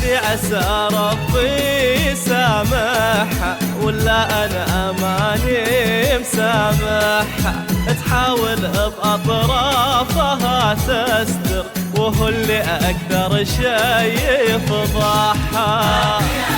هذه عسى ربي يسامحها، ولا أنا ماني مسامحها. تحاول بأطرافها تستر، وهو اللي أكثر شي يفضحها.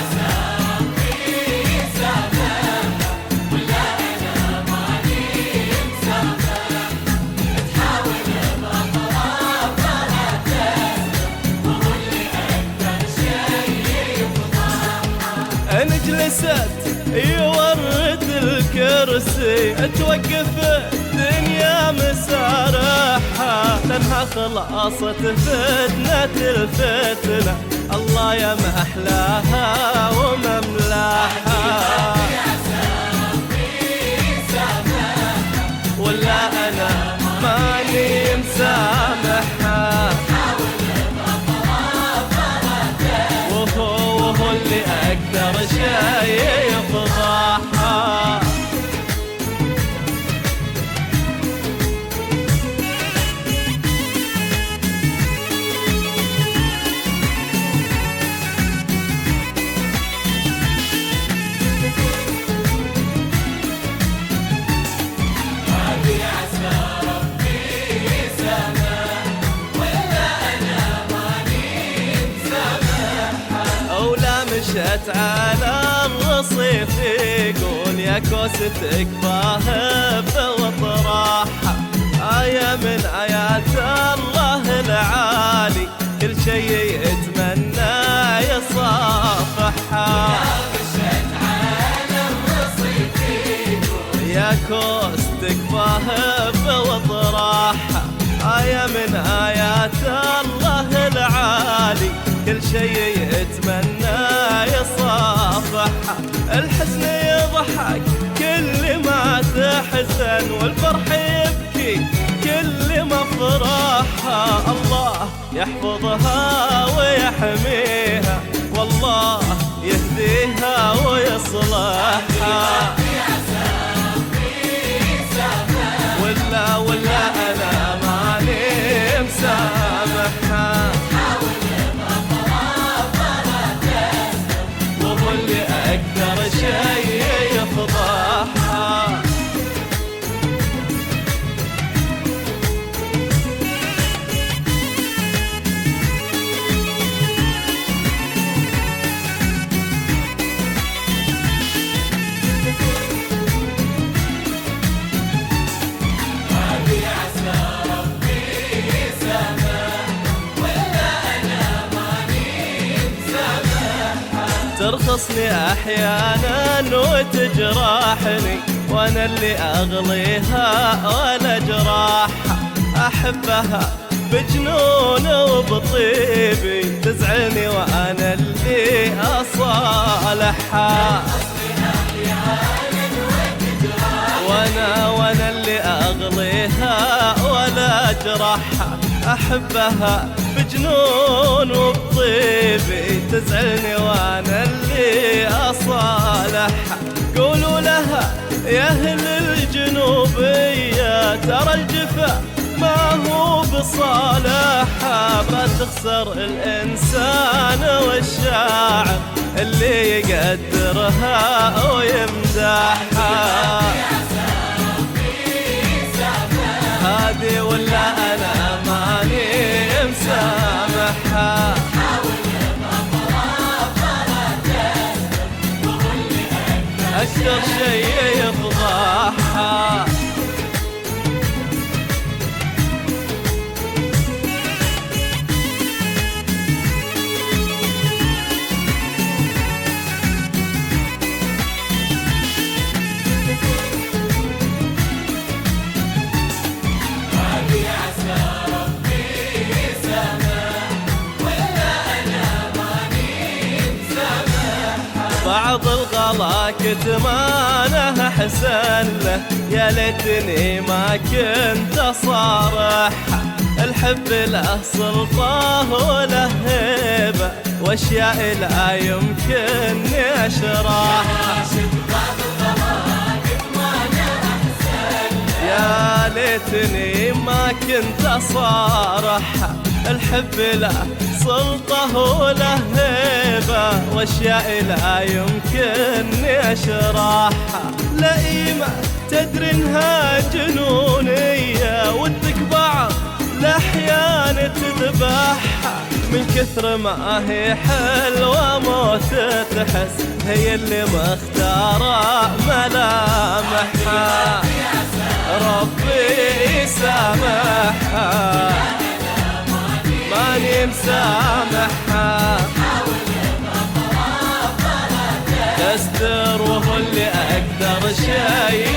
إن جلست يورد الكرسي توقف الدنيا مسارحها، لأنها خلاصة فتنة الفتنة. الله يا محلاها ومملاها، ولا أنا ماني مسامحها. وهو اللي أكثر شي يفضحها. مشت على الرصيف يقول يا كوستك باهب وطراحها. آية من آيات الله العالي، كل شي يتمنى يصافحها. مشت على الرصيف يقول يا كوستك باهب وطراحها. آية من آيات الله العالي، كل شي يتمنى يصافحها. الحزن يضحك كل ما تحزن، والفرح يبكي كل ما فرحها. الله يحفظها ويحميها، والله يهديها ويصلحها. ولا أنا ماني مسامحها. أكثر شي يفضحها. هذه عسى ربي يسامح، ولا أنا ماني مسامحها. ترخصني أحيانا وتجرحني، وأنا اللي أغليها ولا جراحها. أحبها بجنون وبطيبي، تزعلني وأنا اللي أصالحها. وأنا اللي أغليها ولا جراحها. أحبها بجنون وبطيبي، تزعلني وأنا اللي أصالحها. قولوا لها يا أهل الجنوبية، ترى الجفا ما هو بصالحها. ما تخسر الإنسان والشاعر اللي يقدرها ويمدحها. هذه ولا أنا ماني مسامحها. أكثر شي يفضحها. بعض الغلا كتمانه حسن له، يا ليتني ما كنت أصارحها. الحب له سلطة وله هيبة، واشياء لا يمكن أشرحها. يا ليتني ما كنت أصارحها. الحب له سلطة وله هيبة واشياء لا يمكن اشرحها. لئيمة تدري انها جنونية ودك بعض الأحيان تذبحها، من كثر ما هي حلوة موت تحس هي اللي مختارة ملامحها. ربي يسامحها ماني مسامحها، تستر وهو اللي أقدر شيء